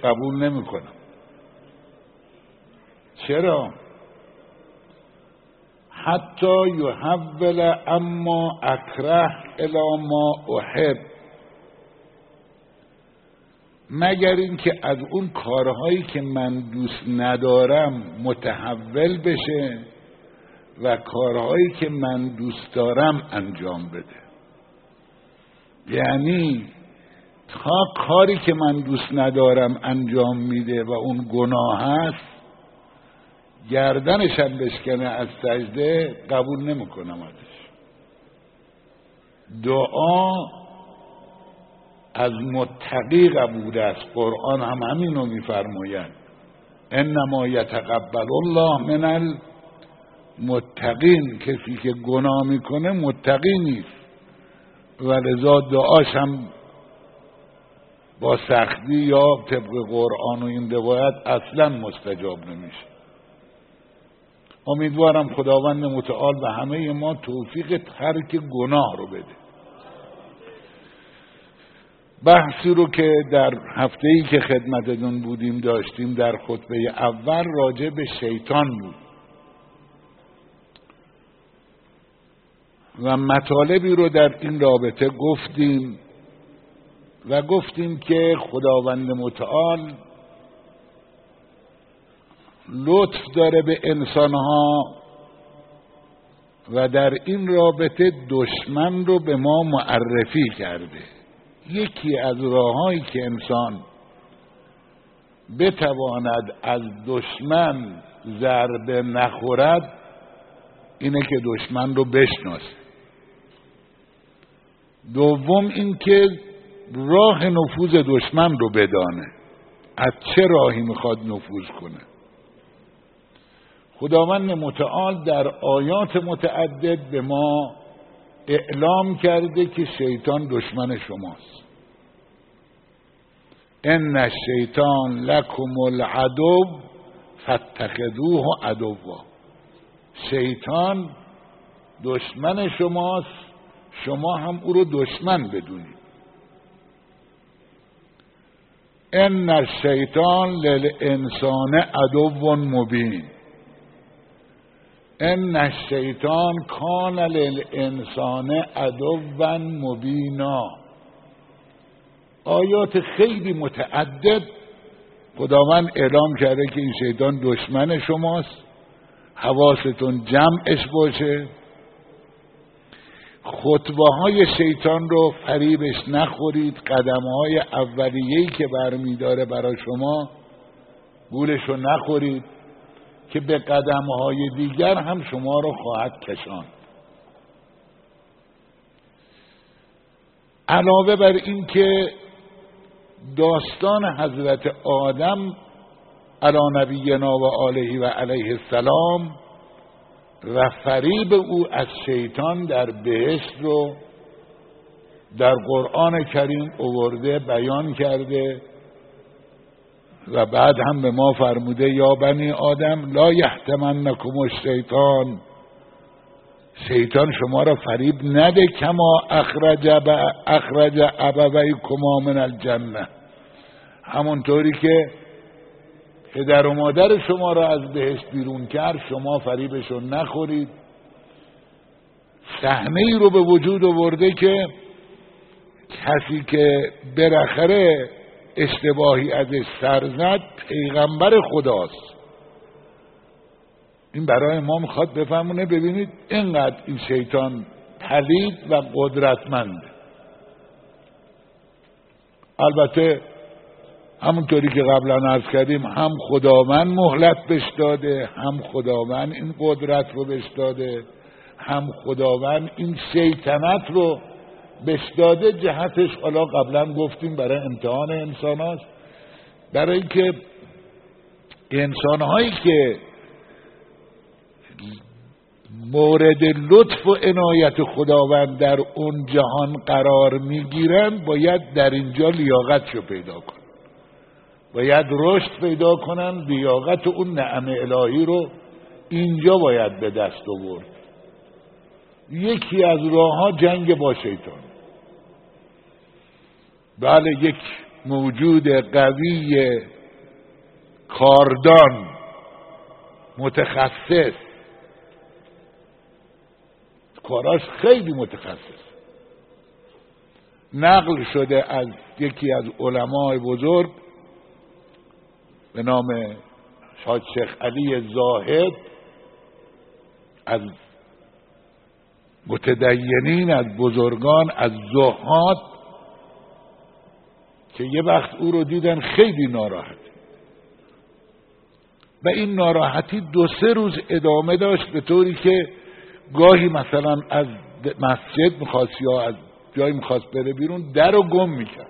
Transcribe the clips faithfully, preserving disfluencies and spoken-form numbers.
قبول نمی کنم. چرا؟ حتی یحول اما اکره الی ما احب، مگر اینکه از اون کارهایی که من دوست ندارم متحول بشه و کارهایی که من دوست دارم انجام بده. یعنی تا کاری که من دوست ندارم انجام میده و اون گناه هست، گردنش هم بشکنه از سجده، قبول نمیکنم ازش. دعا از متقی قبول است. قرآن هم همینو میفرماید، انما یتقبل الله من المتقین. کسی که گناه میکنه متقی نیست و لذا دعاش هم با سختی یا طبق قرآن و این روایت اصلا مستجاب نمیشه. امیدوارم خداوند متعال به همه ما توفیق ترک گناه رو بده. بحثی رو که در هفته‌ای که خدمتتون بودیم داشتیم در خطبه اول راجع به شیطان بود و مطالبی رو در این رابطه گفتیم و گفتیم که خداوند متعال لطف داره به انسانها و در این رابطه دشمن رو به ما معرفی کرده. یکی از راههایی که انسان بتواند از دشمن ضربه نخورد اینه که دشمن رو بشناسه. دوم این که راه نفوذ دشمن رو بدانه، از چه راهی میخواد نفوذ کنه. خداوند متعال در آیات متعدد به ما اعلام کرده که شیطان دشمن شماست. ان الشیطان لکم العدو فاتخذوه عدوا. شیطان دشمن شماست، شما هم او رو دشمن بدونید. ان الشیطان للانسان عدو مبین. ان الشیطان کان للانسان عدوا مبینا. آیات خیلی متعدد خداوند اعلام کرده که این شیطان دشمن شماست، حواستون جمعش باشه، خطبه های شیطان رو فریبش نخورید، قدم های اولیه‌ای که برمی داره برای شما گولش رو نخورید که به قدم های دیگر هم شما رو خواهد کشاند. علاوه بر این که داستان حضرت آدم علی نبینا و آله و علیه السلام و فریب او از شیطان در بهشت رو در قرآن کریم آورده بیان کرده و بعد هم به ما فرموده یا بنی آدم لا یحتمنکم الشیطان. شیطان شما را فریب نده کما اخرج اخرج ابویکما من الجنه، همونطوری که پدر و مادر شما را از بهشت بیرون کرد شما فریبشون نخورید. صحنه ای رو به وجود آورده که کسی که بالاخره اشتباهی ازش سر زد پیغمبر خداست. این برای ما میخواد بفهمونه ببینید اینقدر این شیطان پلید و قدرتمند. البته همونطوری که قبلا عرض کردیم هم خداوند مهلت بهش داده، هم خداوند این قدرت رو بهش داده، هم خداوند این شیطنت رو بهش داده. جهتش حالا قبلا گفتیم برای امتحان انسان هاست، برای که انسان هایی که مورد لطف و عنایت خداوند در اون جهان قرار میگیرن باید در اینجا لیاقتشو پیدا کنن، باید رشد پیدا کنن، لیاقت اون نعم الهی رو اینجا باید به دست آورد. یکی از راهها جنگ با شیطان. بله یک موجود قوی کاردان، متخصص، کاراش خیلی متخصص. نقل شده از یکی از علمای بزرگ به نام حاج شیخ علی زاهد، از متدینین، از بزرگان، از زهاد، که یه وقت او رو دیدن خیلی ناراحت و این ناراحتی دو سه روز ادامه داشت، به طوری که گاهی مثلا از مسجد میخواست یا از جایی میخواست بره بیرون، در رو گم میکرد.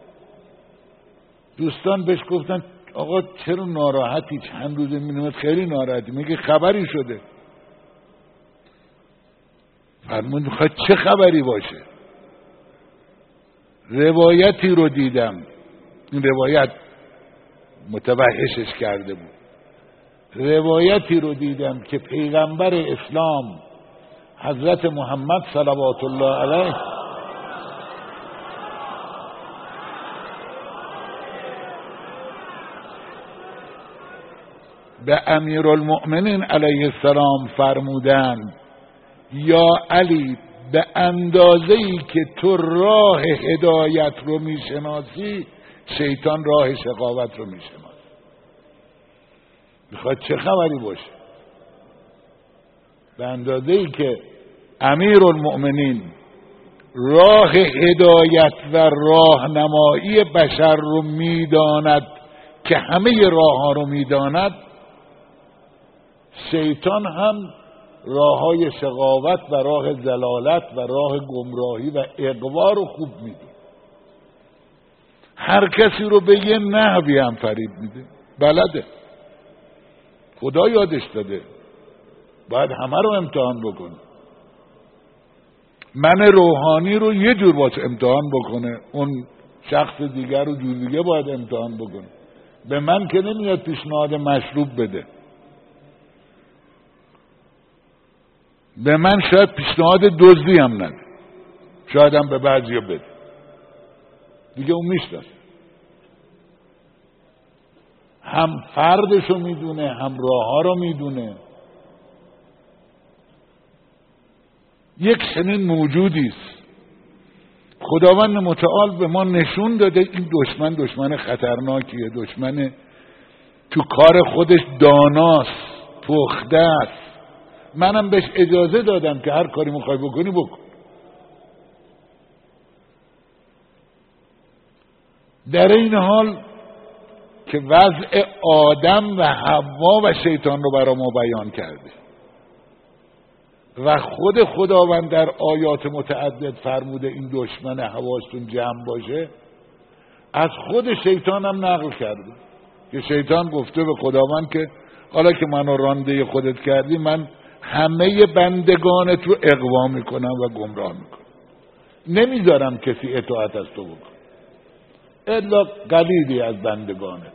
دوستان بهش گفتن آقا چرا ناراحتی؟ چند روزه مینومد خیلی ناراحتی. میگه خبری شده. فرمود میخواد چه خبری باشه؟ روایتی رو دیدم، این روایت متوحشش کرده بود، روایتی رو دیدم که پیغمبر اسلام حضرت محمد صلوات الله علیه به امیرالمؤمنین علیه السلام فرمودند یا علی، به اندازه‌ای که تو راه هدایت رو میشناسی، شیطان راه شقاوت رو میشناسی. میخواد چه خبری باشه؟ به اندازه‌ای که امیرالمؤمنین راه هدایت و راهنمایی بشر رو میداند که همه راه ها رو میداند، شیطان هم راه های شقاوت و راه ضلالت و راه گمراهی و اغوا رو خوب میده. هر کسی رو به یه نحوی هم فریب میده، بلده، خدا یادش داده، باید همه رو امتحان بکنه. من روحانی رو یه جور باید امتحان بکنه، اون شخص دیگر رو جور دیگه باید امتحان بکنه. به من که نمیاد پیشنهاد مشروب بده، به من شاید پیشنهاد دزدی هم نده، شاید هم به بعضیا بده، دیگه اون میشناسه، هم فردشو میدونه هم راه ها رو میدونه. یک چنین موجودیست. خداوند متعال به ما نشون داده این دشمن دشمن خطرناکیه، دشمن تو کار خودش داناست، پخته است. منم بهش اجازه دادم که هر کاری میخوای بکنی بکن. در این حال که وضع آدم و حوا و شیطان رو برای ما بیان کرده و خود خداوند در آیات متعدد فرموده این دشمن، حواستون جمع باشه، از خود شیطان هم نقل کرده که شیطان گفته به خداوند که حالا که منو رانده خودت کردی، من همه بندگانت رو اغوا میکنم و گمراه میکنم، نمیذارم کسی اطاعت از تو بکن الا قلیلی از بندگانت.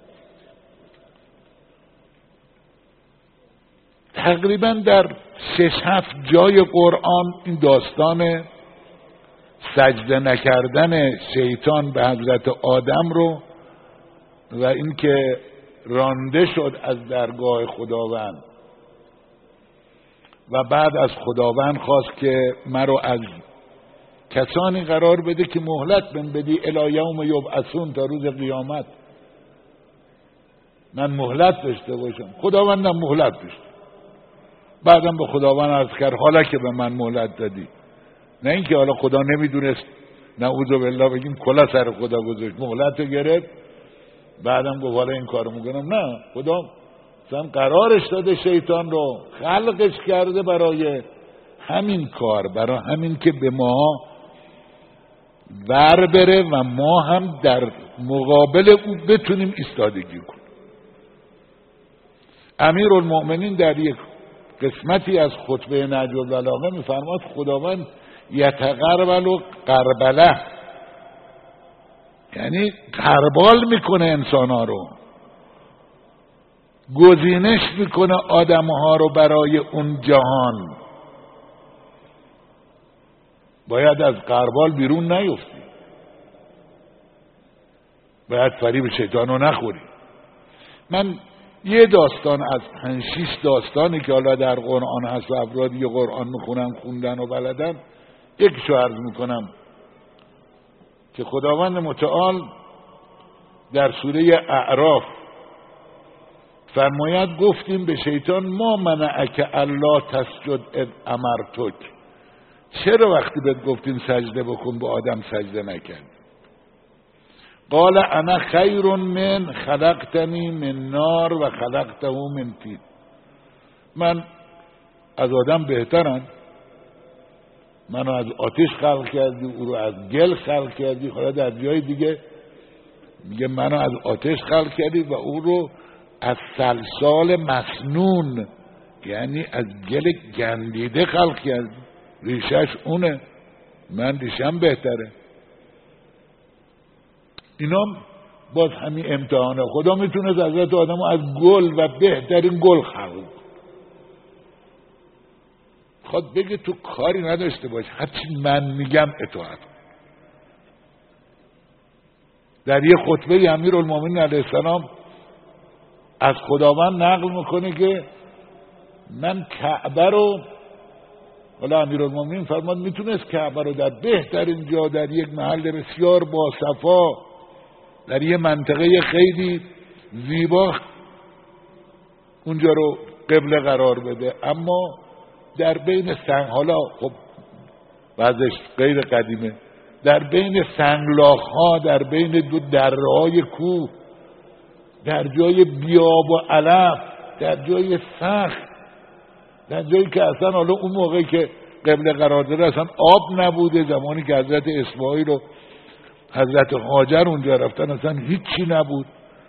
تقریبا در شش هفت جای قرآن این داستان سجده نکردن شیطان به حضرت آدم رو و اینکه رانده شد از درگاه خداوند و بعد از خداوند خواست که مرا از کسانی قرار بده که مهلت بهم بدی الی یوم یبعثون، تا روز قیامت من مهلت داشته باشم. خداوندم مهلت داشت. بعدم به خداوند عرض کرد حالا که به من مهلت دادی، نه اینکه حالا خدا نمیدونست، نعوذ بالله بگیم کلا سر خدا گذاشت، مهلت گرفت بعدم گفت حالا این کارو میکنم. نه، خدا مثلا قرارش داده شیطان رو، خلقش کرده برای همین کار، برای همین که به ما ور بره و ما هم در مقابل او بتونیم ایستادگی کنیم. امیرالمؤمنین در یک قسمتی از خطبه نهج البلاغه میفرماد خداوند یتقربل و قربله، یعنی قربال میکنه انسانها رو، گزینش میکنه آدمها رو برای اون جهان. باید از قربال بیرون نیفتی، باید فریب شیطان رو نخوری. من یه داستان از پنج شیش داستانی که حالا در قرآن هست و افرادی قرآن میخونن خوندن و بلدن یکیشو عرض میکنم که خداوند متعال در سوره اعراف فرماید گفتیم به شیطان ما منعک الا تسجد اذ امرتک، چرا وقتی بهت گفتیم سجده بکن به آدم سجده نکرد؟ قال انا خیر من خلقتنی من نار و خلقته من طین، من از آدم بهترم، منو از آتش خلق کردی، او رو از گل خلق کردی. حالا در جای دیگه میگه منو از آتش خلق کردی و او رو از سلسال مسنون، یعنی از گل گندیده خلق کردی، ریشش اونه، من ریشم بهتره. اینا باز همین امتحانه. خدا میتونه حضرت آدمو از گل و بهترین گل خلق، خود بگه تو کاری نداشته باش، هرچی من میگم اطاعت. در یه خطبه امیرالمومنین علیه السلام از خداوند نقل میکنه که من کعبه رو، حالا امیرالمومنین فرماد میتونست کعبه رو در بهترین جا در یک محل بسیار باصفا در یه منطقه خیلی زیبا اونجا رو قبله قرار بده، اما در بین سنگ، حالا خب بعضش غیر قدیمه، در بین سنگلاخ ها، در بین دو دره های کوه، در جای بیاب و علف، در جای سخت، در جایی که اصلا حالا اون موقعی که قبله قرار داده اصلا آب نبوده، زمانی که حضرت اسماعیل و حضرت هاجر اونجا رفتن اصلا هیچی نبود.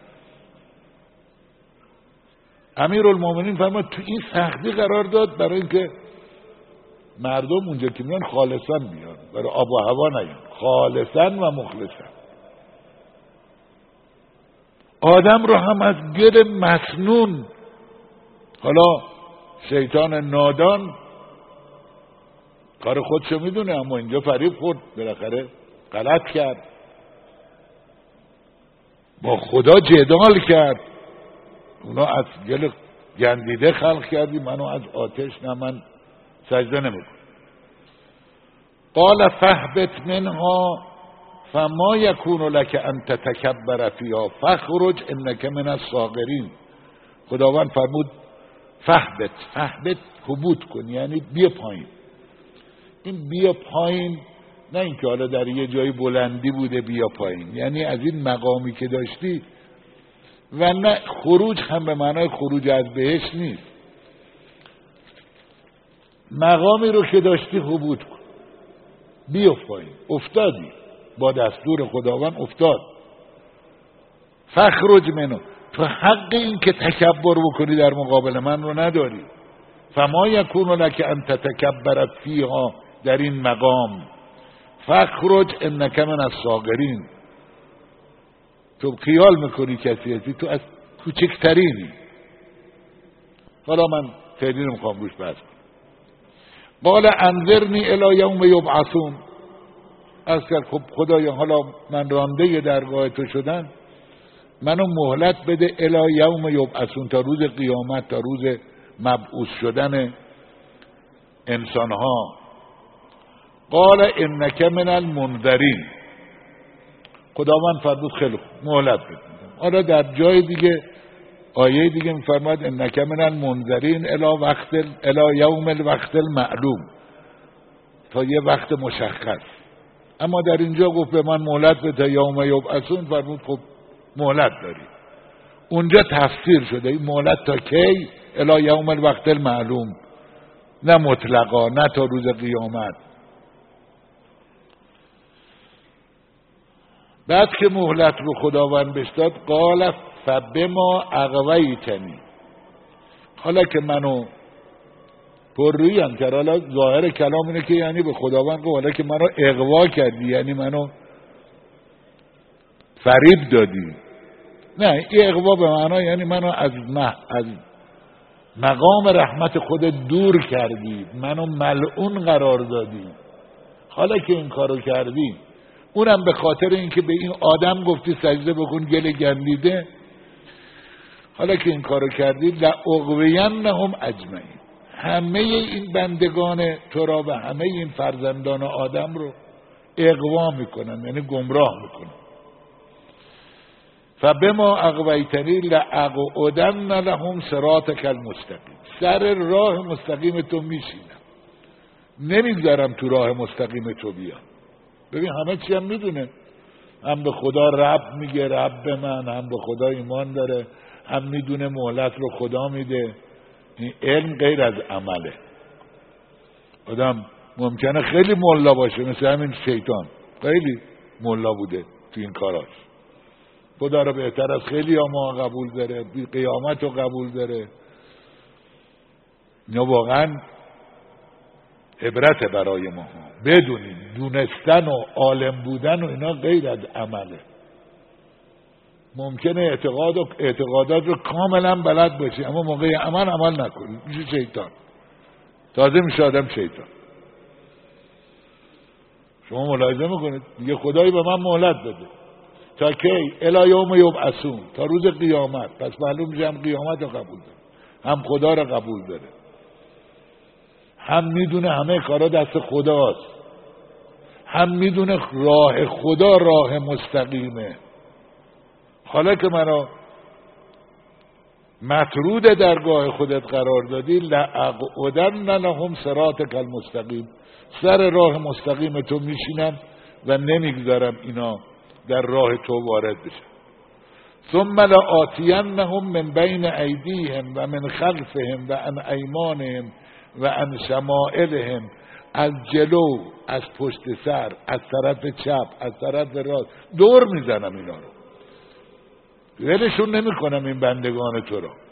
امیرالمومنین فرمود تو این سختی قرار داد برای اینکه مردم اونجا که میان خالصا بیان، برای آب و هوا نیان، خالصا و مخلصا. آدم رو هم از گل مسنون، حالا شیطان نادان کار خودشو میدونه، اما اینجا فریب خورد، بالاخره غلط کرد، با خدا جدال کرد. اونا از گل گندیده خلق کردی، منو از آتش، نه من سجده نمیکنم. قال فاهبط منها فما یکون لك ان تتکبر فیها فاخرج انک من الصاغرین. خداوند فرمود فاهبط، فاهبط هبوط کن، یعنی بیا پایین. این بیا پایین نه اینکه حالا در یه جای بلندی بوده بیا پایین، یعنی از این مقامی که داشتی، و نه خروج هم به معنای خروج از بهشت نیست، مقامی رو که داشتی هبوط کن، بیا پایین. افتادی با دستور خداوند، افتاد. فخرج منو، تو حق این که تکبر بکنی در مقابل من رو نداری. فما یکون لک ان تتکبر فیها، در این مقام فخرج انک من الصاغرین. تو خیال میکنی کسی هستی، تو از کوچکترینی. حالا من خیلی نمیخوام روش بحث کنم. قال انظرنی الی یوم یبعثون. از که خب خدایا حالا من رانده درگاه تو شدن، منو مهلت بده الی یوم یبعثون، تا روز قیامت، تا روز مبعوث شدن انسانها. قال انک من المنذرین. خداوند فرمود خیلی مهلت بده. حالا در جای دیگه آیه دیگه میفرماد انک من المنذرین الی وقت الی یوم الوقت المعلوم، تا یه وقت مشخص. اما در اینجا گفت به من مهلت بده تا یوم یبعثون، فرمود خب مهلت داری. اونجا تفسیر شده این مهلت تا کی؟ الی یوم الوقت المعلوم، نه مطلقا، نه تا روز قیامت. بعد که مهلت رو خداوند بهش داد، قال فبما اغویتنی، حالا که منو پررویم کرد، حالا ظاهر کلام اینه که یعنی به خداوند گفت حالا که منو اغوا کردی، یعنی منو فریب دادی. نه، این اغوا به معنا یعنی منو از مح... از مقام رحمت خودت دور کردی، منو ملعون قرار دادی. حالا که این کارو کردی، اونم به خاطر اینکه به این آدم گفتی سجده بکن گل گندیده، حالا که این کارو کردی لأغوینهم اجمعین، همه این بندگان تو را و همه این فرزندان آدم رو اغوا میکنن، یعنی گمراه میکنن. فبما اغویتنی لأقعدن لهم صراطک المستقیم، سر راه مستقیم تو میشینم، نمیذارم تو راه مستقیم تو بیام. ببین همه چی هم میدونه، هم به خدا رب میگه رب من، هم به خدا ایمان داره، هم میدونه مهلت رو خدا میده. این علم غیر از عمله. آدم ممکنه خیلی ملا باشه، مثل همین شیطان خیلی ملا بوده تو این کاراش، خدا رو بهتر از خیلی ها ما قبول داره، قیامت رو قبول داره. اینا واقعا عبرت برای ما. بدونید دونستن و عالم بودن و اینا غیر از عمله. ممکنه اعتقاد و اعتقادات رو کاملا بلد باشی، اما موقع عمل عمل نکنی، میشه شیطان. تازه میشه آدم شیطان. شما ملاحظه میکنید میگه خدایی به من مهلت بده تا کی؟ الی یوم یبعثون، تا روز قیامت. پس معلوم میشه هم قیامت رو قبول داره، هم خدا رو قبول داره، هم میدونه همه کارا دست خداست، هم میدونه راه خدا راه مستقیمه. حالا که منو مطرود درگاه خودت قرار دادی، لأقعدن لهم صراطک المستقیم، سر راه مستقیم تو میشینم و نمیگذارم اینا در راه تو وارد بشن. ثم لآتینهم من بین ایدیهم و من خلفهم و عن ایمانهم و عن شمائلهم، از جلو، از پشت سر، از طرف چپ، از طرف راست، دور میزنم اینا رو، ولشون نمی کنم این بندگان تو را.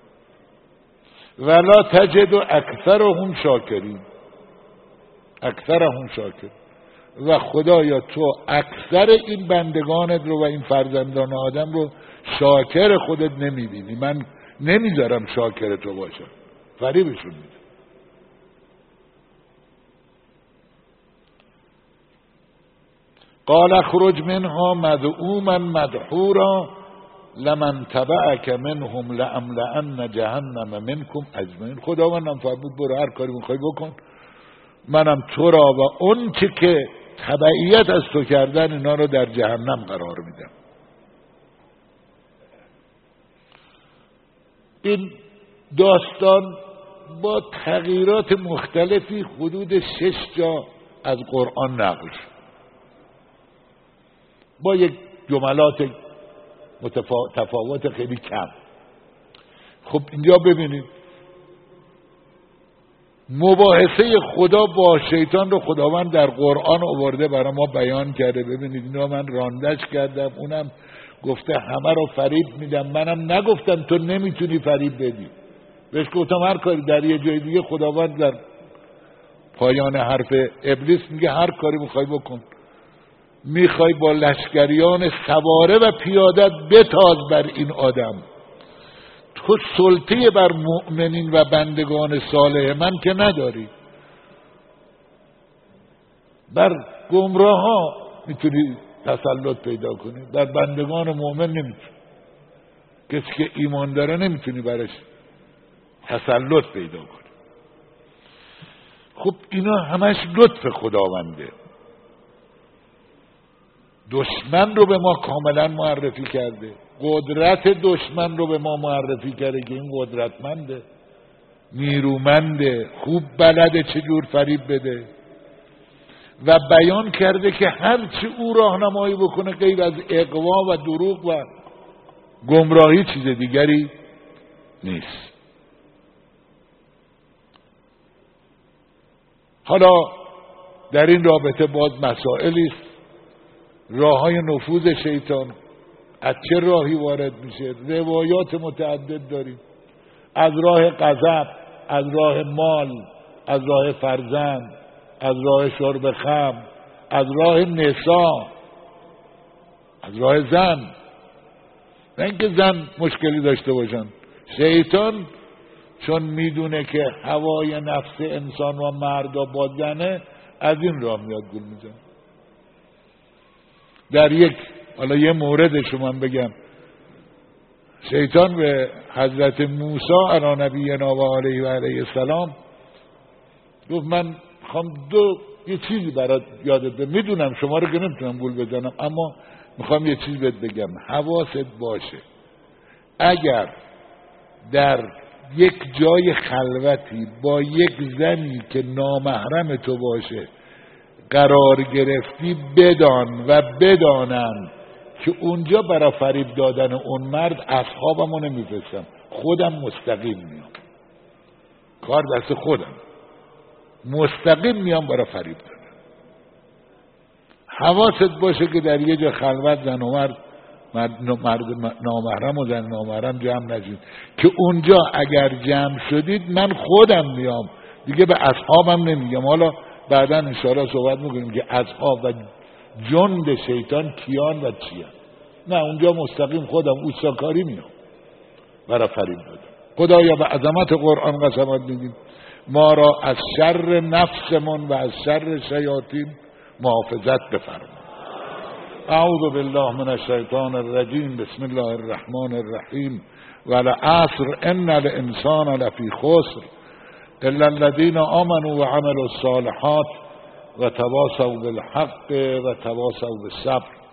ولا تجد اکثرهم شاکرین، اکثرهم شاکر. و خدایا تو اکثر این بندگانت رو و این فرزندان آدم رو شاکر خودت نمیبینی، من نمیذارم شاکر تو باشم، فریبشون میدم. قال اخرج منها مذءوما مدحورا لمن تبعك منهم لأملأن جهنم منكم اجمعین. خداوندم فرمود برو هر کاری میخوای بکن، منم تو را و اون چه که تبعیت از تو کردن اینا رو در جهنم قرار میدم. این داستان با تغییرات مختلفی حدود شش جا از قرآن نقل شد، با یک جملات متفا... تفاوت خیلی کم. خب اینجا ببینید مباحثه خدا با شیطان رو خداوند در قرآن آورده برای ما بیان کرده. ببینید اینو من راندش کردم، اونم گفته همه رو فریب میدم، منم نگفتم تو نمیتونی فریب بدی، بهش گفتم هر کاری. در یه جای دیگه خداوند در پایان حرف ابلیس میگه هر کاری میخوای بکن، میخوای با لشکریان سواره و پیادت بتاز بر این آدم، تو سلطه بر مؤمنین و بندگان صالح من که نداری، بر گمراه ها میتونی تسلط پیدا کنی، بر بندگان مؤمن نمیتونی. کسی که ایمان داره نمیتونی برش تسلط پیدا کنی. خب اینا همش لطف خداونده. دشمن رو به ما کاملا معرفی کرده، قدرت دشمن رو به ما معرفی کرده که این قدرتمنده، نیرومنده، خوب بلده چجور فریب بده، و بیان کرده که هرچی او راهنمایی بکنه غیر از اغوا و دروغ و گمراهی چیز دیگری نیست. حالا در این رابطه باز مسائلی است. راه های نفوذ شیطان از چه راهی وارد میشه؟ روایات متعدد داریم، از راه غضب، از راه مال، از راه فرزند، از راه شرب خمر، از راه نساء، از راه زن. نه اینکه زن مشکلی داشته باشن، شیطان چون میدونه که هوای نفس انسان و مردا با زنه، از این راه میاد گول میزنه. در یک حالا یه مورد شما بگم، شیطان به حضرت موسی علی نبینا و علیه و علیه السلام گفت من میخوام دو یه چیزی برات یادت بدم، میدونم شما رو که نمیتونم گول بزنم اما میخوام یه چیز بهت بگم، حواست باشه اگر در یک جای خلوتی با یک زنی که نامحرم تو باشه قرار گرفتی، بدان و بدانن که اونجا برای فریب دادن اون مرد اصحابمو نمیفرستم، خودم مستقیم میام، کار دست خودم، مستقیم میام برای فریب دادن. حواست باشه که در یه جا خلوت زن و مرد مرد نامحرم و زن نامحرم جمع نشید، که اونجا اگر جمع شدید من خودم میام، دیگه به اصحابم نمیگم. حالا بعدا انشاءالله صحبت میکنیم که اصحاب و جند شیطان کیان و چیان. نه، اونجا مستقیم خودم اوستاکاری میام برای فریب دادم. خدایا به عظمت قرآن قسمت میدیم ما را از شر نفسمون و از شر شیاطین محافظت بفرما. اعوذ بالله من الشیطان الرجیم. بسم الله الرحمن الرحیم. والعصر ان الانسان لفی خسر الا الذين آمنوا وعملوا الصالحات وتواصوا بالحق وتواصوا بالصبر.